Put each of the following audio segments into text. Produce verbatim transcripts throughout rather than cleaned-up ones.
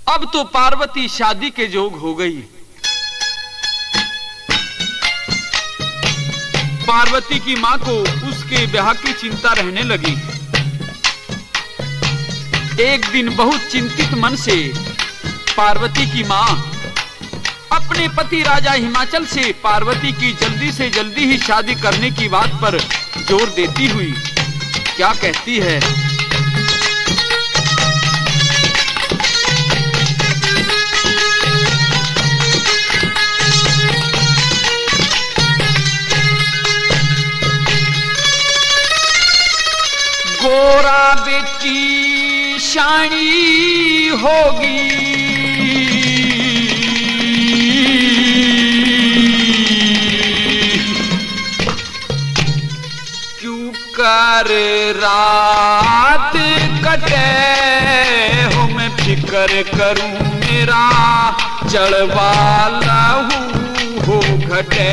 अब तो पार्वती शादी के जोग हो गई। पार्वती की मां को उसके ब्याह की चिंता रहने लगी। एक दिन बहुत चिंतित मन से पार्वती की मां अपने पति राजा हिमाचल से पार्वती की जल्दी से जल्दी ही शादी करने की बात पर जोर देती हुई क्या कहती है। गोरा बेटी शानी होगी, क्यों कर रात कटे हो, मैं फिक्र करूं मेरा चढ़वाला हूँ हो घटे।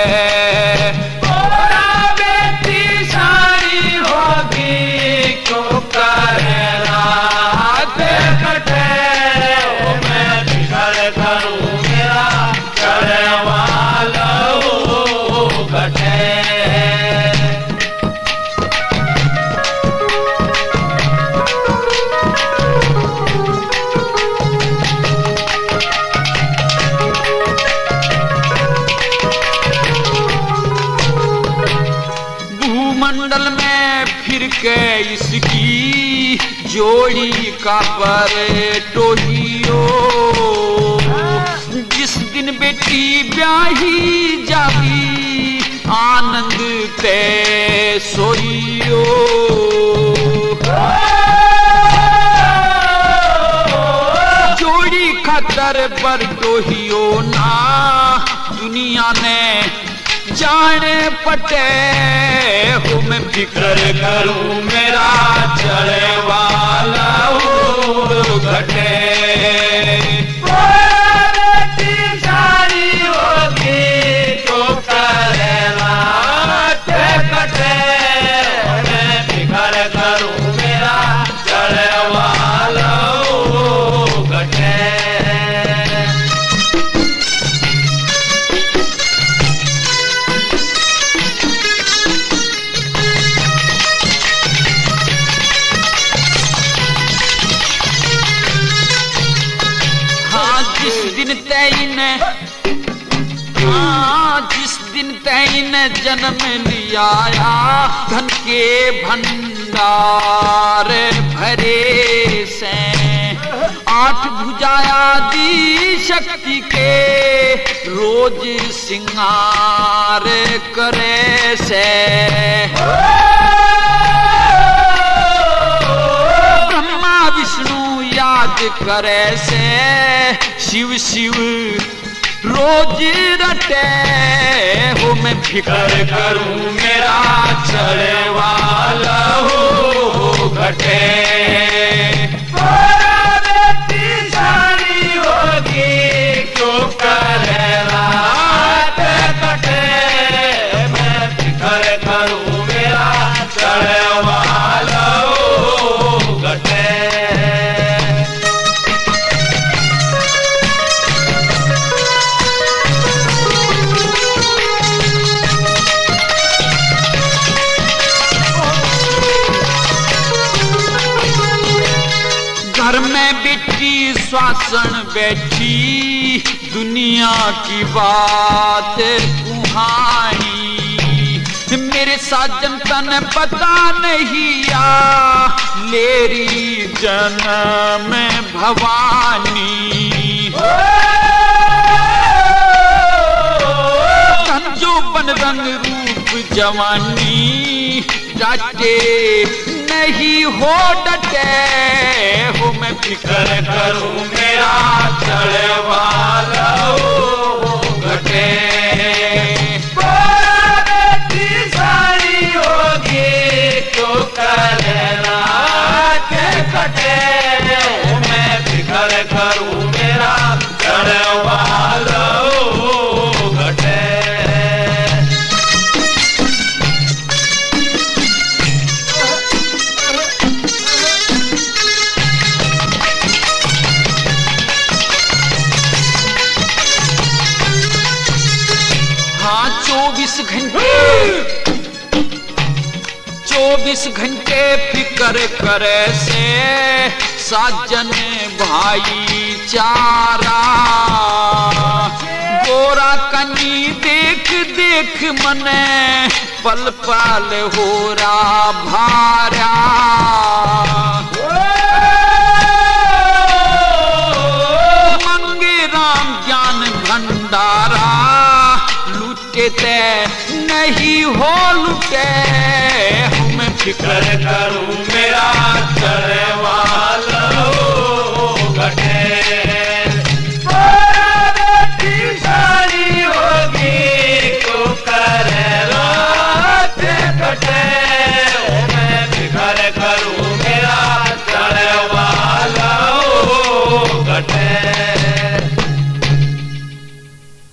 भूमंडल में फिर के इसकी जोड़ी का पर टोहियो, जिस दिन बेटी ब्याही जागी आनंद ते सोइयो। जोड़ी खतर पर टोहियो ना दुनिया ने जाने पटे हो, मैं फिक्र करूं मेरा चढ़े वाला हो घटे। सारी होगी तो करेला कटे, मैं फिक्र करूं मेरा चढ़े वाला हो घटे। जिस दिन तैन हाँ जिस दिन तैन जन्म लिया, धन के भंडार भरे से आठ भुजाया दी शक्ति के रोज सिंगार करे से। ब्रह्मा विष्णु याद करे से शिव शिव रोज रटे हो, मैं फिक्र करूं मेरा चढ़े वाला हो घटे। सारी होगी क्यों करेला कटे, मैं फिक्र करूं मेरा चढ़े वाला हो घटे। घर में बेटी श्वासन बैठी दुनिया की बात कुहानी, मेरे साजन तन पता नहीं आ लेरी जन्म भवानी। तन जो बन रंग रूप जवानी जाते नहीं हो डटे हो, मैं फिक्र करूं मेरा चढ़े वाला हो घटे। सारी होगी तो करेला कटे, मैं फिक्र करूं मेरा चढ़े वाला हो घटे। चौबीस घंटे चौबीस घंटे फिक्र करे से साजन भाईचारा। गोरा कनी देख देख मने पल पल हो रहा भारा। मंगे राम ज्ञान भंडारा लुटे ते नहीं हो लुटे। मैं फिक्र करूं मेरा चढ़े वाला घटे। सारी होगी को करे रात घटे। मैं फिक्र करूं मेरा चढ़े वाला घटे।